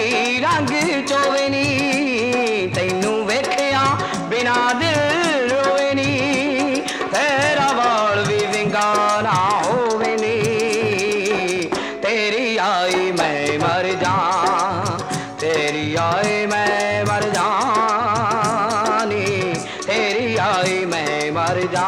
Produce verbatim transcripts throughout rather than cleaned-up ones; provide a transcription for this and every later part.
रंग चोवे नी तैनू वेखिया बिना दिल रोवे नी तेरा वाल भी विंगा ना होवे नी तेरी आई मैं मर जा तेरी आई मैं मर जानी तेरी आई मैं मर जा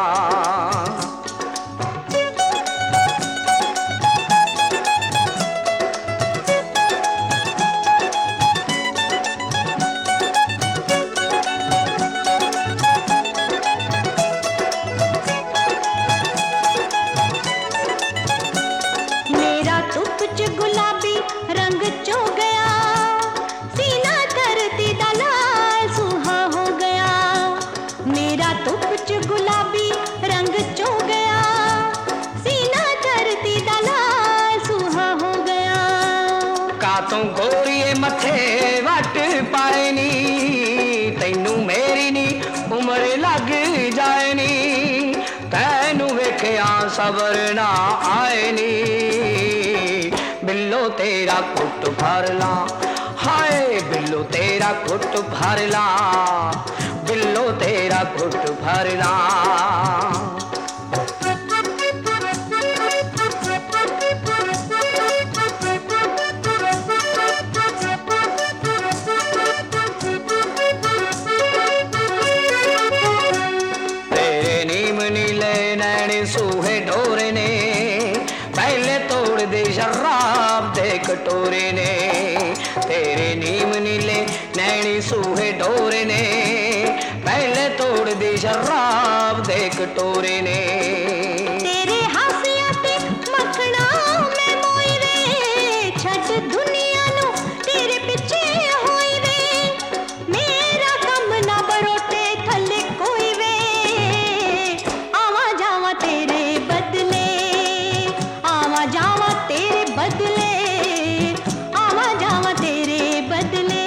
गुलाबी रंग चो गया सीना धरती दा लाल सुहा हो गया मेरा तो कुछ गुलाबी रंग चो गया सीना धरती दा लाल सुहा हो गया कातों गोरीए मथे वट पाए नी तैनू मेरी नी उम्र लग जाए नी तैनू वेखिया सबर ना आए नी बिल्लो तेरा कुट भर ला हाय बिल्लो तेरा कुट भर ला बिल्लो तेरा कुट भर ला तेरे नीम नीले नैने सूहे डोरे ने पहले तोड़ दे शराब दे कटोरे ने तेरे नीम नीले नैनी सूहे डोरे ने पहले तोड़ दे शराब दे कटोरे ने तेरे हासिया ते मखना मैं मोई वे छट दुनिया नु तेरे पिछे होई वे मेरा कम ना बरोटे थले कोई वे आवा जावा तेरे बदले आवा जावा तेरे बदले आवा जावा तेरे बदले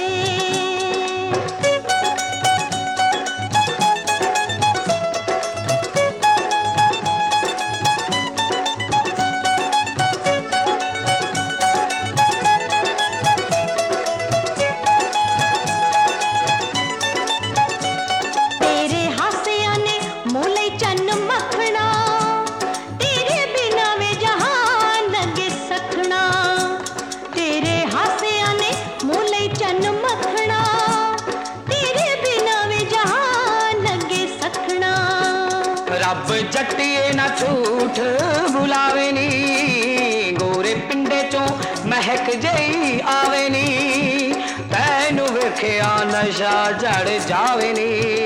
तेरे हासिया ने मोले चन्न मखना तेरे बिना वे जहान लगे सखना तेरे हासिया ने मोले चन्न मखना तेरे बिना वे जहान लगे सखना रब जट्टिए ना झूठ बुलावे नी गोरे पिंडे चों महक जई आवे नी तैनू वेखिया नशा जड़ जावे नी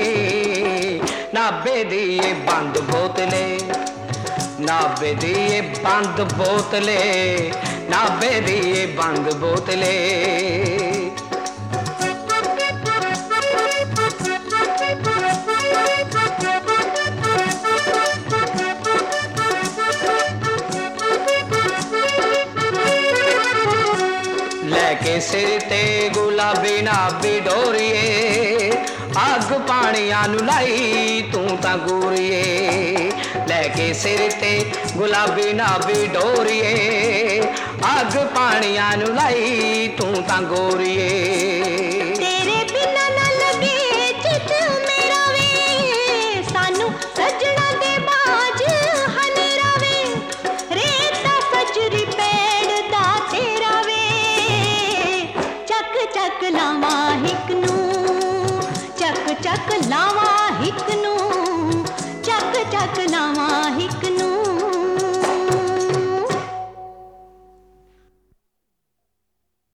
नाबे दी ये बंद बोतले नाबे दी ये बंद बोतले नाबे दी ये बंद बोतले लैके सिर ते गुलाबी नाबी डोरिए अग पानिया नू लाई तू तां गोरिए लैके सिर ते गुलाबी नाबी डोरिए अग पानिया नू लाई तू तां गोरिए तेरे बिना ना लगे चित मेरा वे सानू सजना दे बाज हनेरा वे रेता फजरी पेड़ दा तेरा वे चक चक लावा हिक नू चक चक लावा हिक नू